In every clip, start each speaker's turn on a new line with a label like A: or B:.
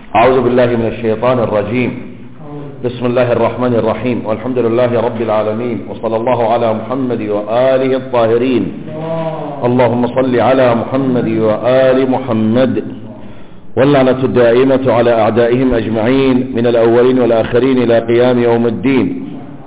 A: أعوذ بالله من الشيطان الرجيم. بسم الله الرحمن الرحيم، والحمد لله رب العالمين، وصلى الله على محمد وآله الطاهرين. اللهم صل على محمد وآل محمد، واللعنة الدائمة على أعدائهم أجمعين من الأولين والآخرين إلى قيام يوم الدين.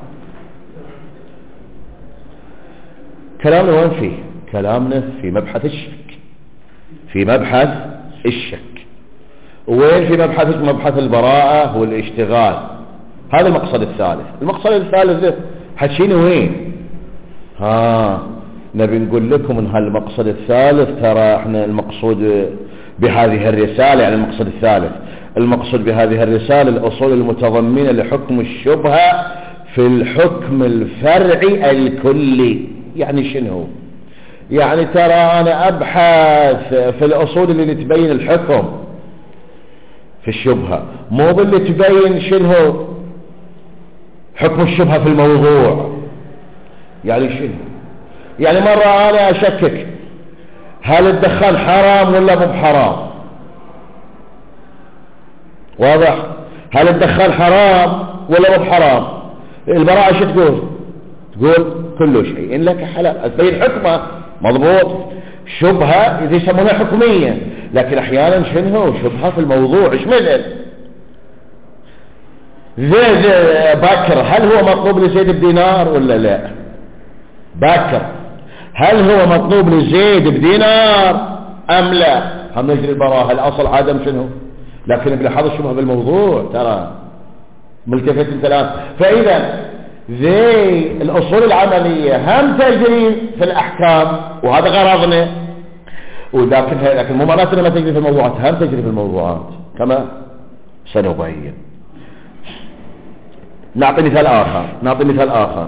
A: كلامنا وين فيه؟ كلامنا في مبحث الشك، في مبحث الشك. وين في مبحث البراءة والاشتغال. هذا المقصد الثالث. المقصد الثالث حكينا وين؟ نبي نقول لكم ان هالمقصد الثالث ترى احنا المقصود بهذه الرسالة، يعني المقصد الثالث المقصود بهذه الرسالة الأصول المتضمنة لحكم الشبهة في الحكم الفرعي الكلي. يعني شنو؟ يعني ترى أنا أبحث في الأصول اللي تبين الحكم في الشبهة، مو باللي تبين شنو حكم الشبهة في الموضوع. يعني شنو؟ يعني مرة أنا أشكك هل الدخان حرام ولا مو بحرام؟ واضح؟ هل الدخان حرام ولا مو بحرام؟ البراءة شو تقول؟ تقول كل شيء إن لك حلال، تبين حكمه مضبوط. شبهة إذا يسمونها حكمية، لكن أحيانا شنو شبهة في الموضوع. إيش مثل زيد باكر، هل هو مطلوب لزيد بدينار ولا لا؟ باكر هل هو مطلوب لزيد بدينار أم لا؟ هم نجري البراءة، الأصل عدم شنو، لكن بلاحظ الشبهة بالموضوع. ترى ملتفت انت الآن. فإذا زي الأصول العملية هم تجري في الأحكام، وهذا غرضنا. لكن مو معناته ما تجري في الموضوعات، هم تجري في الموضوعات كما سنبين. نعطي مثال آخر.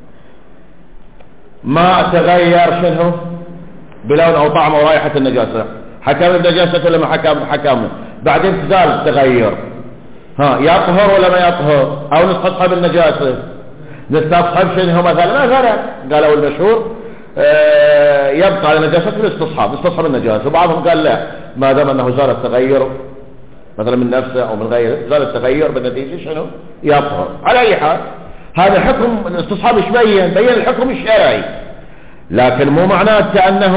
A: ما تغير شنو بلون أو طعم أو رائحة النجاسة، حكم النجاسة ولا ما حكم بعدين تزال التغير، يطهر ولا ما يطهر؟ أو نستصحب النجاسة، نستصحب شنو مثلا قالوا المشهور يبقى على نجاسة نستصحب النجاسة. وبعضهم قال لا، ما دام أنه زال التغير مثلا من نفسه أو من غيره، زال التغير بالنتيجة شنو يطهر. على أي حال هذا حكم الاستصحاب. ايش بين الحكم الشرعي، لكن مو معناته أنه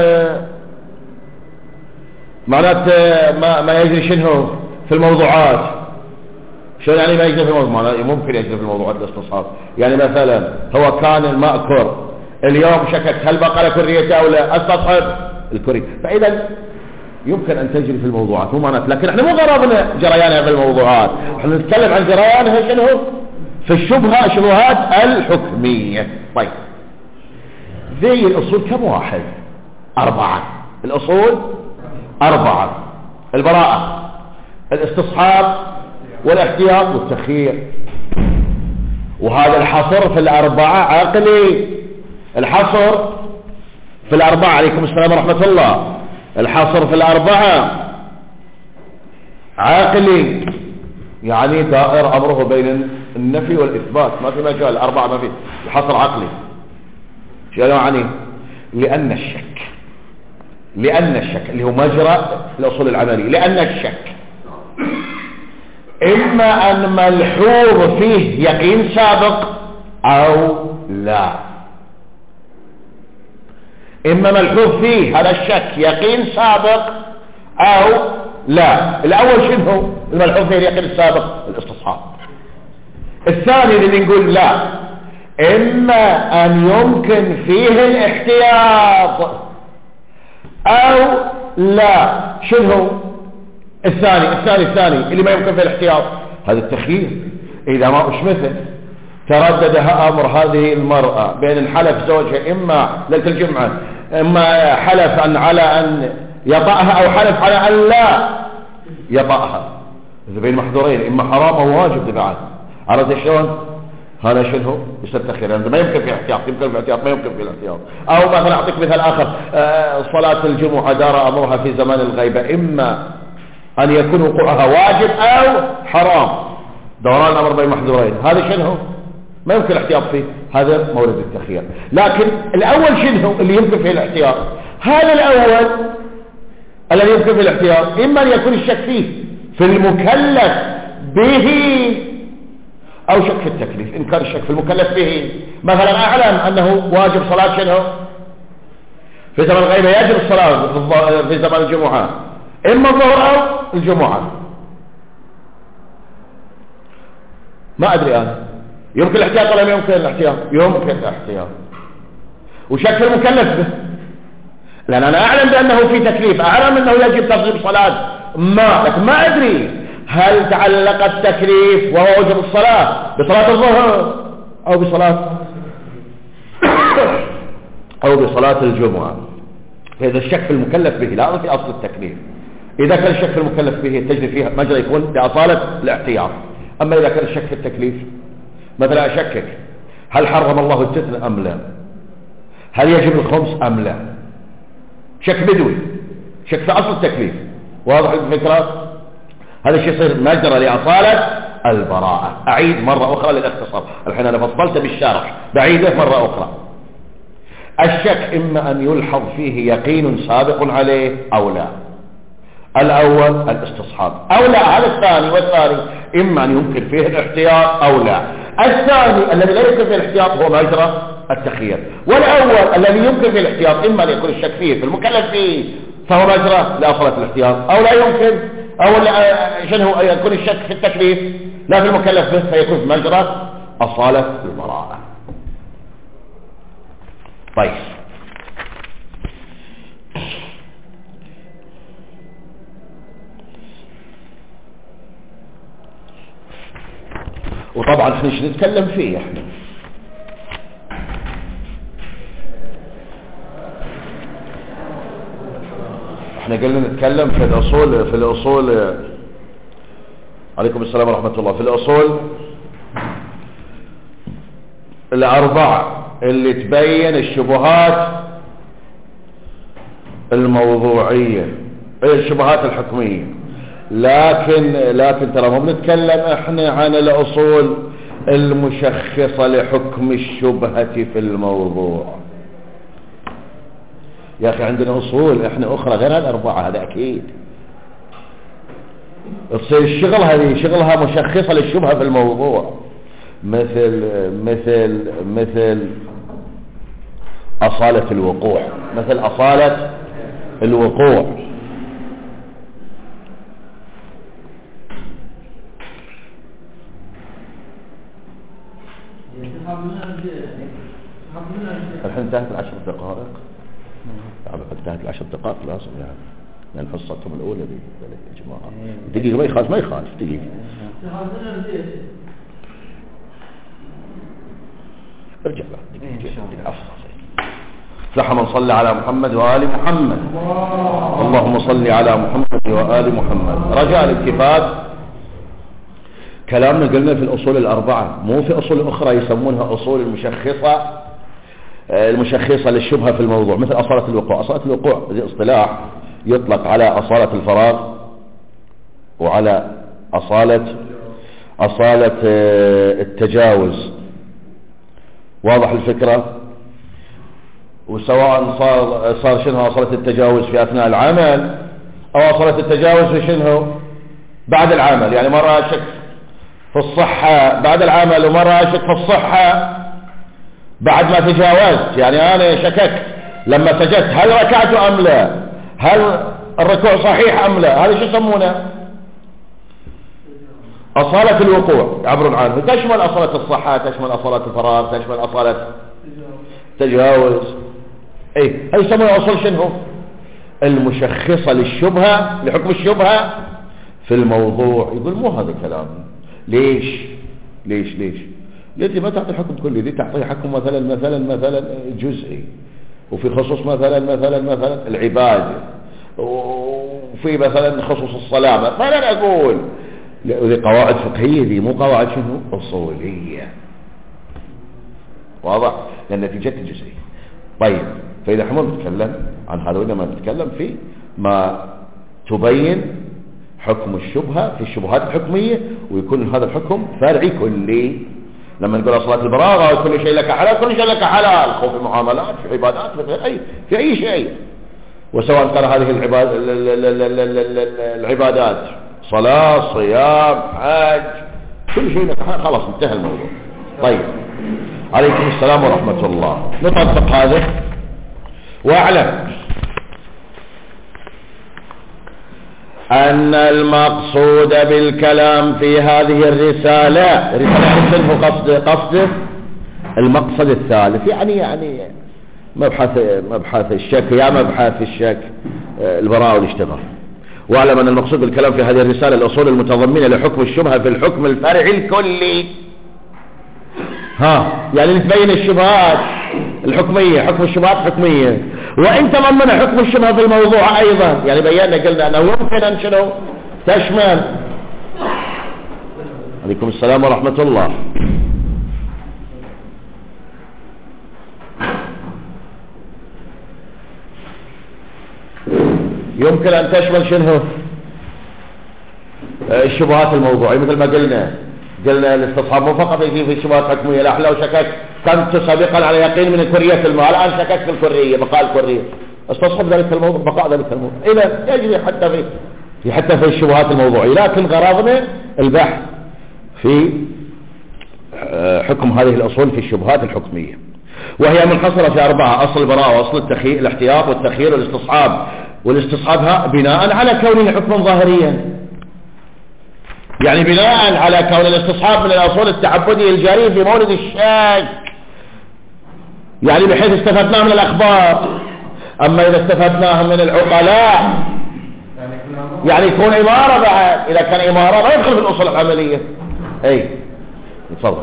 A: معناته ما يجري شنو في الموضوعات. شو يعني ما يجري في الموضوعات؟ ممكن يجري في الموضوعات الاستصحاب. يعني مثلا هو كان الماء كر، اليوم شكك هل بقى له كريته أو لا، استصحب الكري. فإذا يمكن أن تجري في الموضوعات، مو معناته. لكن احنا مو غرضنا جريانها في الموضوعات، احنا نتكلم عن جريانها شنو في الشبهة، شبهات الحكمية. طيب زي الأصول كم واحد؟ 4. الأصول 4: البراءة، الاستصحاب، والاحتياط، والتخيير. وهذا الحصر في 4 عقلي. الحصر في 4، عليكم السلام ورحمة الله. الحصر في 4 عقلي، يعني دائر أمره بين النفي والإثبات، ما في مجال. 4 ما في. الحصر عقلي شو يعني؟ لأن الشك اللي هو مجرى الأصول العملي، لأن الشك إما أن ملحوظ فيه يقين سابق أو لا. إما ملحوظ فيه هذا الشك يقين سابق أو لا. الأول شنو الملحوظ فيه اليقين السابق؟ الاستصحاب. الثاني اللي نقول لا، إما أن يمكن فيه الاحتياط أو لا. شنو الثاني اللي ما يمكن فيه الاحتياط؟ هذا التخيير. إذا ما مثل تردد أمر هذه المرأة بين الحلف زوجها، إما ليلة الجمعة، إما حلف على أن يطأها أو حلف على أن لا يطأها، إذا بين محظورين، إما حرام أو واجب بعد. عرفت شلون؟ هذا شنو يصير تخيير. هذا ما يمكن في احتياط، يمكن في احتياط، ما يمكن في الاحتياط. أو مثلا أعطيك مثال آخر، صلاة الجمعة دار أمرها في زمان الغيبة، إما أن يكون وقوعها واجب أو حرام، دوران الأمر بين محظورين. هذا شنو ما يمكن الاحتياط فيه، هذا مورد التخيير. لكن الأول شنو اللي يمكن فيه الاحتياط؟ هذا الأول الذي يمكن فيه الاحتياط إما أن يكون الشك فيه في المكلف به او شك في التكليف. ان كان الشك في المكلف به، مثلا اعلم انه واجب صلاة شنو في زمن الغيبة، يجب الصلاة في زمن الجمعة اما الظهر او الجمعة، ما ادري انا يمكن الاحتياط ولا يمكن الاحتياط؟ يمكن الاحتياط. وشك في المكلف به، لان انا اعلم بانه في تكليف، اعلم انه يجب تفضيل صلاة ما، لكن ما ادري هل تعلق التكليف وهو وجب الصلاة بصلاة الظهر او بصلاة الجمعة. فاذا الشك في المكلف به لا في اصل التكليف. اذا كان الشك في المكلف به تجري فيها مجرى يكون بأصالة الاحتياط. اما اذا كان الشك في التكليف، مثلا اشكك هل حرم الله الجزء ام لا، هل يجب الخمس ام لا، شك بدوي، شك في اصل التكليف. واضح الفكرة؟ هذا الشيء يصير مجرى لأصالة البراءة. أعيد مرة أخرى للاختصار، الحين أنا فصلت بالشرح بعيده مرة أخرى. الشك إما أن يلحظ فيه يقين سابق عليه أو لا. الأول الاستصحاب أو لا، هذا الثاني. والثاني إما أن يمكن فيه الاحتياط أو لا. الثاني الذي لا يمكن فيه الاحتياط هو مجرى التخيير. والأول الذي يمكن فيه الاحتياط إما أن يكون الشك فيه في المكلف فيه فهو مجرى لأصالة الاحتياط، أو لا يمكن، أو شنو يكون الشك في التكليف لا في المكلف به فيكون في مجرى أصالة البراءة. طيب، وطبعا احنا ايش نتكلم فيه؟ احنا قلنا نتكلم في الاصول عليكم السلام ورحمة الله، في الاصول الاربعة اللي تبين الشبهات الموضوعية، الشبهات الحكمية. لكن ترى ما بنتكلم احنا عن الاصول المشخصة لحكم الشبهة في الموضوع. يا اخي عندنا اصول احنا اخرى غير الاربعة، هذا اكيد. تصير الشغل هذه شغلها مشخصة للشبهة في الموضوع، مثل أصالة الوقوع، مثل أصالة الوقوع. الحين انتهت 10 دقائق. انتهت 10 دقائق لازم يعني حصتهم الأولى دي يا جماعة. دقيقة ما يخالف دقيقة. ارجع له دقيقة. فلح من صلى على محمد وآل محمد. اللهم صل على محمد وآل محمد. رجاء الاتفاق، كلامنا قلنا في الأصول الأربعة، مو في أصول أخرى يسمونها أصول المشخصة للشبهة في الموضوع، مثل أصالة الوقوع. أصالة الوقوع هذه اصطلاح يطلق على أصالة الفراغ وعلى أصالة التجاوز. واضح الفكرة؟ وسواء صار شنو أصالة التجاوز في أثناء العمل أو أصالة التجاوز في شنو بعد العمل. يعني مرة أشك في الصحة بعد العمل، ومرة أشك في الصحة بعد ما تجاوزت. يعني أنا شككت لما سجدت هل ركعت أم لا، هل الركوع صحيح أم لا. هذا شو يسمونه؟ أصالة الوقوع يعبرون عنه. تشمل أصالة الصحة، تشمل أصالة الفراغ، تشمل أصالة التجاوز. ايه هذا يسمونه أصول شنو المشخصة للشبهة، لحكم الشبهة في الموضوع. يقول مو هذا كلام. ليش ما تعطي حكم كلي، دي تعطي حكم مثلا جزئي، وفي خصوص مثلا العبادة، وفي مثلا خصوص الصلاة. فلا أقول دي قواعد فقهية، دي مو قواعد شنو أصولية. واضح؟ لأن نتيجة جزئية. طيب، فإذا احنا نتكلم عن هذا، وإنما نتكلم في ما تبين حكم الشبهة في الشبهات الحكمية، ويكون هذا الحكم فرعي كلي. لما نقول صلاة البراغة كل شيء لك حلال، كل شيء لك حلال، خوف المعاملات، في عبادات، في أي شيء. وسواء كان هذه العبادات صلاة، صيام، حج، كل شيء خلاص انتهى الموضوع. طيب، عليكم السلام ورحمة الله. نطبق هذا واعلم أن المقصود بالكلام في هذه الرسالة قصد المقصد الثالث، يعني مبحث الشك، يا مبحث الشك البراءة والاشتغال. واعلم أن المقصود بالكلام في هذه الرسالة الأصول المتضمنة لحكم الشبهة في الحكم الفرعي الكلي. يعني نتبين الشبهات الحكمية، حكم الشبهات حكمية، وإن تضمن حكم الشبهة في الموضوع أيضا. يعني بينا قلنا أنه يمكن أن شنو تشمل. عليكم السلام ورحمة الله. يمكن أن تشمل شنو الشبهات الموضوعية، مثل ما قلنا الاستصحاب مو فقط يجي في الشبهات الحكمية. لا، لو شككت كنت سابقا على يقين من كرية الماء، الآن شككت في الكرية، بقاء الكرية، استصحب ذلك الموضوع، بقاء ذلك الموضوع، إلى يجري حتى في الشبهات الموضوعية. لكن غرضنا البحث في حكم هذه الأصول في الشبهات الحكمية، وهي منحصرة في 4: أصل البراءة، وأصل الاحتياط، والتخيير، والاستصحاب. والاستصحابها بناء على كونه حكما ظاهريا، يعني بناء على كون الاستصحاب من الأصول التعبدية الجارية في مورد الشك، يعني بحيث استفدناه من الأخبار. أما إذا استفدناه من العقلاء يعني يكون إمارة بعد. إذا كان إمارة ما يدخل في الأصول العملية. أي تفضل.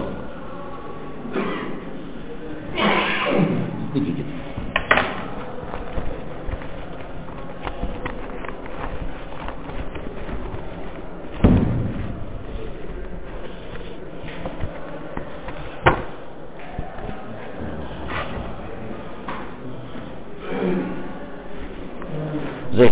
A: زين،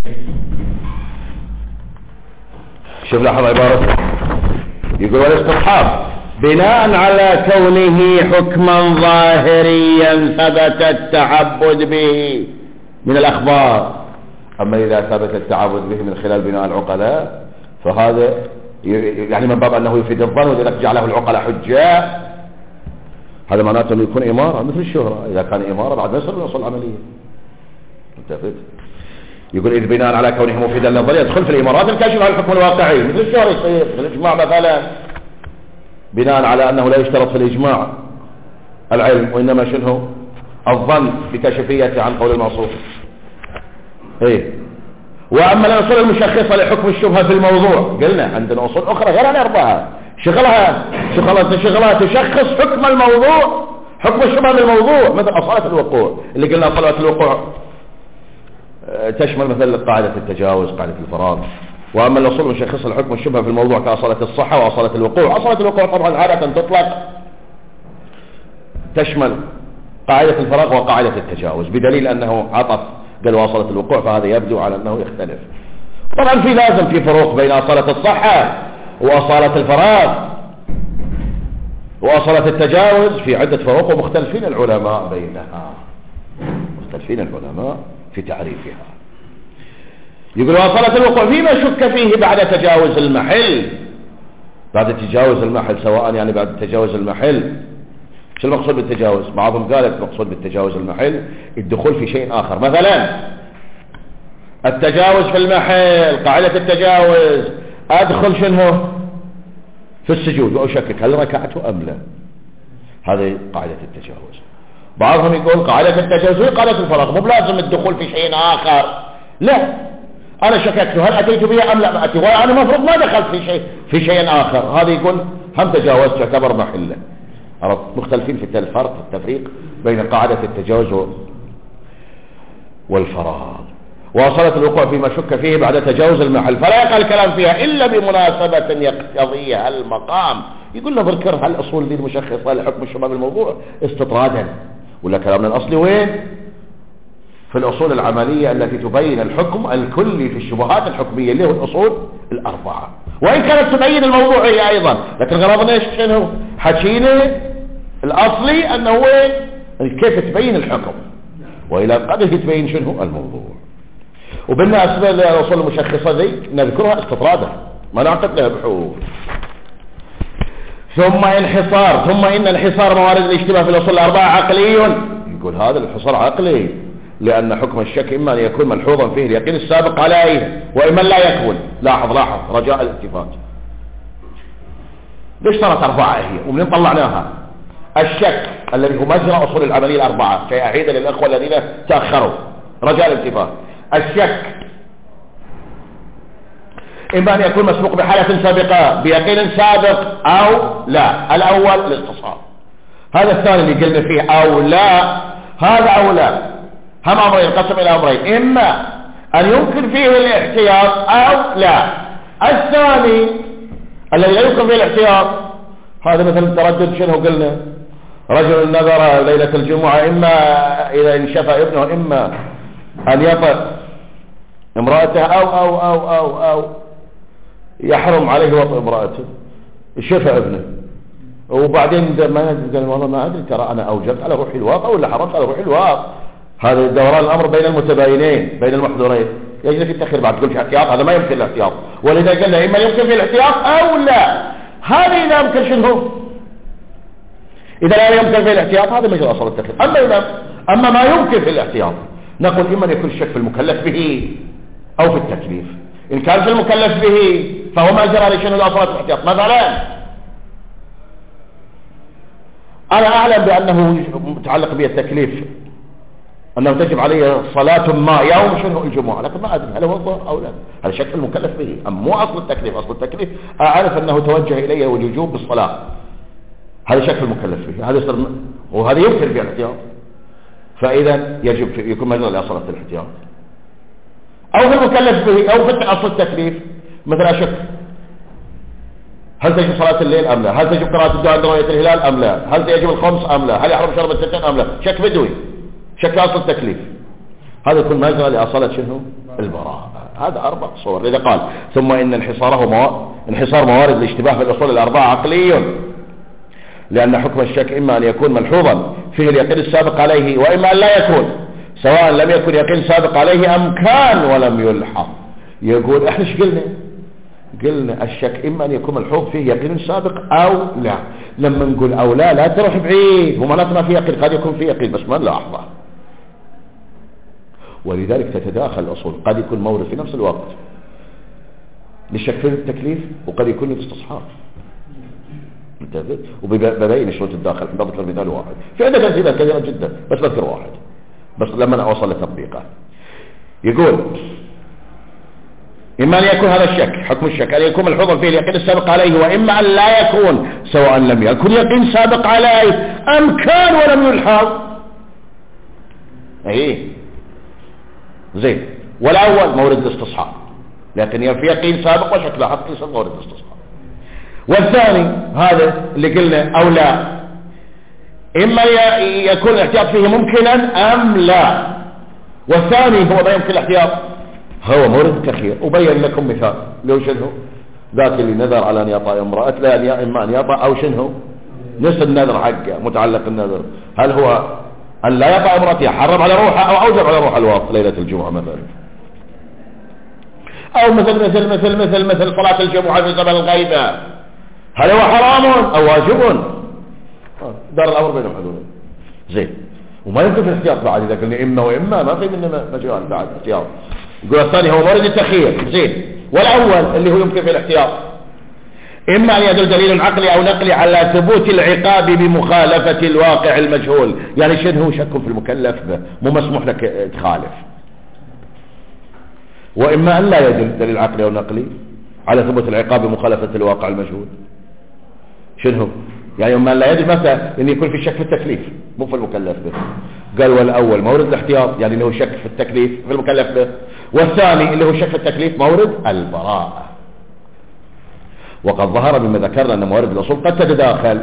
A: شوف لاحظ عبارته، يقول والاستصحاب بناء على كونه حكما ظاهريا ثبت التعبد به من الأخبار. أما إذا ثبت التعبد به من خلال بناء العقلاء فهذا يعني من باب أنه يفيد الظن، ولذلك جعله العقلاء حجة. هذا معناته أنه يكون إمارة مثل الشهرة. إذا كان إمارة بعد ما يصل الأصول العملية. متفق؟ يقول إذ بناء على كونه مفيدا للظن يدخل في الإمارات الكاشفة على الحكم الواقعي، مثل الشهر يصير مثل الإجماع مثلا، بناء على أنه لا يشترط في الإجماع العلم، وإنما شنه الظن بكشفيته عن قول المعصوم. وأما الأصول المشخصة لحكم الشبهة في الموضوع، قلنا عندنا أصول أخرى غير الأربعة شغلها تشخص حكم الموضوع، حكم الشبهة بالموضوع، مثل أصالة الوقوع اللي قلنا أصالة الوقوع تشمل مثل قاعدة التجاوز، قاعدة الفراغ. وأما الأصول المشخصة لحكم الشبهة في الموضوع كأصالة الصحة وأصالة الوقوع. أصالة الوقوع طبعا عادة تطلق تشمل قاعدة الفراغ وقاعدة التجاوز، بدليل أنه عطف قال وأصالة الوقوع، فهذا يبدو على أنه يختلف. طبعا لازم في فروق بين أصالة الصحة وأصالة الفراغ وأصالة التجاوز، في عدة فروق، ومختلفين العلماء بينها، مختلفين العلماء في تعريفها. يقول وأصالة الوقوع فيما شك فيه بعد تجاوز المحل. بعد تجاوز المحل، سواء يعني بعد تجاوز المحل. شو المقصود بالتجاوز؟ بعضهم قالت المقصود بالتجاوز المحل الدخول في شيء آخر. مثلا التجاوز في المحل، قاعدة التجاوز أدخل شنو في السجود وأشكك هل ركعته أم لا، هذه قاعدة التجاوز. بعضهم يقول قاعدة التجاوز هي قاعدة الفراغ، مو بلازم الدخول في شيء آخر. لا، أنا شككت هل أتيت بها أم لا ما أتي، وأنا مفروض ما دخلت في شيء آخر. هذا يقول هم تجاوزت تعتبر محله. مختلفين في الفرق، التفريق بين قاعدة التجاوز والفراغ. وصلت الوقوع فيما شك فيه بعد تجاوز المحل، فلا يقع الكلام فيها إلا بمناسبة يقتضيها المقام. يقول نذكر هالأصول دي المشخصة لحكم الشبهة بالموضوع استطرادا، ولا كلامنا الأصلي وين؟ في الأصول العملية التي تبين الحكم الكلي في الشبهات الحكمية اللي هو الأصول الأربعة، وإن كانت تبين الموضوع هي أيضا، لكن غرضنا إيش شنو؟ حكينا الأصلي أنه كيف تبين الحكم، وإلى قدر تبين شنو الموضوع. وبالنسبة للأصول المشخصة ذي نذكرها استطرادا، ما نعتقد لها بحوث. ثم إن الحصار موارد الاشتباه في الأصول الأربعة عقلي. يقول هذا الحصار عقلي لأن حكم الشك إما أن يكون ملحوظا فيه اليقين السابق عليه وإما لا يكون. لاحظ رجاء الالتفات. ليش صارت أربعة هي ومن طلعناها؟ الشك الذي هو مجرى أصول العملية الأربعة. شيء أعيد للأخوة الذين تأخروا رجاء الالتفات. الشك إما أن يكون مسبوق بحالة سابقة بيقين سابق أو لا. الأول الاستصحاب، هذا الثاني اللي قلنا فيه أو لا. هذا أو لا هم أمرين، قسم إلى أمرين، إما أن يمكن فيه الاحتياط أو لا. الثاني الذي لا يمكن فيه الاحتياط هذا مثل التردد. شنو قلنا؟ رجل نذر ليلة الجمعة إما إذا انشفى ابنه إما أن يطأ امرأته أو يحرم عليه وطء امرأته. شفى ابنه وبعدين ما قال والله ما أدري ترى أنا أوجبت على روحي الواقع ولا حرمت على روحي الواقع. هذا دوران الأمر بين المتباينين بين المحظورين. يجري في التأخير بعد تقول في احتياط، هذا ما يمكن الاحتياط. ولذا قلنا إما يمكن في الاحتياط أو لا. هذا إذا يمكن شنو؟ إذا لا يمكن في الاحتياط هذا مجرى أصل التأخير. أما ما يمكن في الاحتياط نقول إما يكون الشك في المكلف به أو في التكليف. إن كان في المكلف به فهو ما جرى لشنو الأصل الاحتياط. مثلا أنا أعلم بأنه متعلق به التكليف أنه تجب عليه صلاة ما يوم شنو الجمعة، لكن ما أدري هل هو الظهر أو لا. هذا شك المكلف به. أما مو أصل التكليف. أصل التكليف أعرف أنه توجه إلي والوجوب بالصلاة. هذا شك المكلف به. هذا يصير وهذا يمكن في الاحتياط. فإذا يجب يكون مجرى لأصل الاحتياط. أو في المكلف به أو في أصل التكليف. مثلا شك هل تجب صلاة الليل أم لا؟ هل تجب قراءة الدعاء عند رؤية الهلال أم لا؟ هل تجب الخمس أم لا؟ هل يحرم شرب الستين أم لا؟ شك بدوي، شك أصل التكليف. هذا يكون مجرى لأصالة شنو؟ البراءة. هذا أربع صور. لذا قال ثم إن انحصار موارد الاشتباه في الأصول الأربعة عقلي لأن حكم الشك إما أن يكون ملحوظا فيه اليقين السابق عليه وإما أن لا يكون، سواء لم يكن يقين سابق عليه أم كان ولم يلحظ. يقول احنا ايش قلنا الشك إما أن يكون ملحوظ فيه يقين سابق أو لا. لما نقول أو لا تروح بعيد، ومعناته ما في يقين، قد يكون في يقين بس ما نلاحظه. ولذلك تتداخل الأصول. قد يكون مورد في نفس الوقت للشك في التكليف وقد يكون للاستصحاب. وببين شروط الداخل. بذكر مثال واحد، في عدة أمثلة كثيرة جدا بس بذكر واحد بس لما أوصل لتطبيقه. يقول إما أن يكون هذا الشك حكم الشك أن يكون ملحوظا فيه اليقين السابق عليه وإما أن لا يكون، سواء لم يكن يقين سابق عليه أم كان ولم يلحظ. زين. والأول مورد الاستصحاب، لكن في يقين سابق وشك لاحظ يصير مورد الاستصحاب. والثاني هذا اللي قلنا أو لا، إما يكون الاحتياط فيه ممكنا أم لا. والثاني هو ما يمكن الاحتياط هو مورد التخيير. وبين لكم مثال لو شنو ذاك اللي نذر على أن يطأ امرأة لا إما أن يطأ أو شنو نص النذر حقه متعلق النذر. هل هو أن لا يطأ امرأته حرم على روحه أو أوجب على روح الوقت ليلة الجمعة مثلا، أو مثل صلاة الجمعة في زمن الغيبة، هل هو حرام أو واجب؟ دار الأمر بين الحدود. زين. وما يمكن في الاحتياط بعد. إذا قلنا إما وإما ما في منه مجال بعد احتياط. يقول الثاني هو مورد التخيير. زين. والأول اللي هو يمكن في الاحتياط إما أن يدل دليل عقلي أو نقلي على ثبوت العقاب بمخالفة الواقع المجهول. يعني شنو هو شك في المكلف به مو مسموح لك تخالف. وإما أن لا يدل دليل عقلي أو نقلي على ثبوت العقاب بمخالفة الواقع المجهول. شنو يعني إما أن لا يدل مثلا أن يكون في شك في التكليف مو في المكلف به. قال والأول مورد الاحتياط يعني أنه شك في التكليف في المكلف به، والثاني اللي هو شك في التكليف مورد البراءة. وقد ظهر مما ذكرنا أن موارد الأصول قد تتداخل.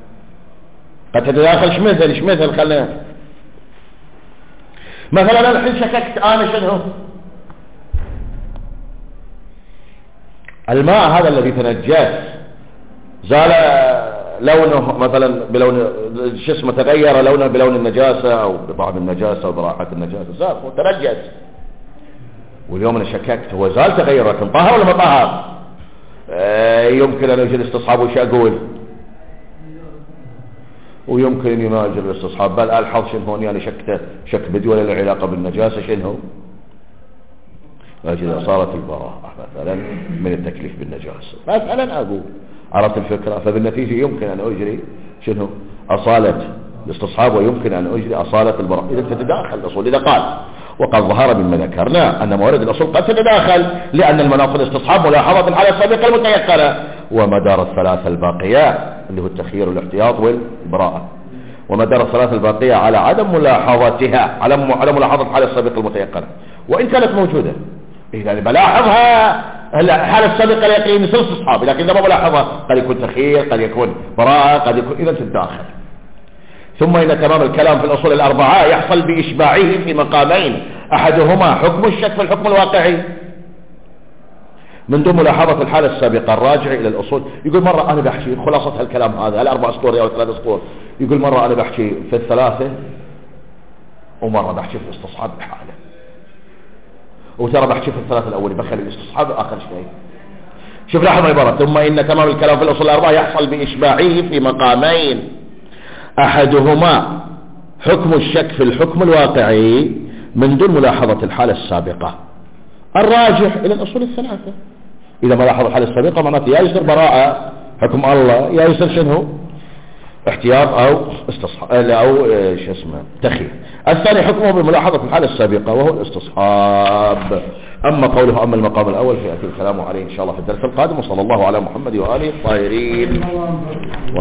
A: ايش مثل خلنا مثلا أنا الحين شككت أنا شنو الماء هذا الذي تنجس زال لونه مثلا بلون جسمه تغير لونه بلون النجاسة أو بطعم النجاسة أو برائحة النجاسة زال وتنجس. واليوم أنا شككت هو زال تغير لكن طهر ولا ما طهر؟ يمكن أن يوجد استصحاب وش أقول ويمكن أن يواجه الاستصحاب. بل ألحظ شنو هون يعني شك بدي ولا له علاقة بالنجاسة شنو إذا صارت البراءة مثلا من التكليف بالنجاسة مثلا أقول عرفت الفكرة. فبالنتيجة يمكن أن أجري شنو أصالة الاستصحاب ويمكن أن أجري أصالة البراءة إذا تتداخل الأصول. إذا قال وقد ظهر مما ذكرنا أن موارد الأصول قد تتداخل لأن المناط الاستصحاب ملاحظة الحالة السابقة المتيقنة ومدار الثلاثة الباقيات اللي هو التخيير والاحتياط والبراءة ومدار الثلاثة الباقية على عدم ملاحظتها على ملاحظة الحالة السابقة المتيقنة وإن كانت موجودة. يعني بلاحظها الحالة السابقة اليقين مثل استصحاب لكن ما بلاحظها قد يكون تخيير قد يكون براءة قد يكون إذا تتداخل. ثم إن تمام الكلام في الأصول الأربعة يحصل بإشباعه في مقامين أحدهما حكم الشك في الحكم الواقعي من دون ملاحظة الحالة السابقة الراجع إلى الأصول. يقول مرة أنا بحكي خلاصة هالكلام هذا الأربع أسطور أو ثلاث أسطور. يقول مرة أنا بحكي في الثلاثة ومرة بحكي في الاستصحاب بحالة وترى بحكي في الثلاثة الأولي بخلي الاستصحاب آخر شيء. شوف لاحظ العبارة ثم إن تمام الكلام في الأصول الأربعة يحصل بإشباعه في مقامين أحدهما حكم الشك في الحكم الواقعي من دون ملاحظة الحالة السابقة الراجح إلى الأصول الثلاثة. إذا ما لاحظ الحالة السابقة معناته يا يصير براءة حكم الله يا يصير شنو احتياط أو استصحاب أو شو اسمه تخيير. الثاني حكمه بملاحظة الحالة السابقة وهو الاستصحاب. أما قوله أما المقام الأول فيأتي الكلام عليه إن شاء الله في الدرس القادم. وصلى الله على محمد وآله الطاهرين.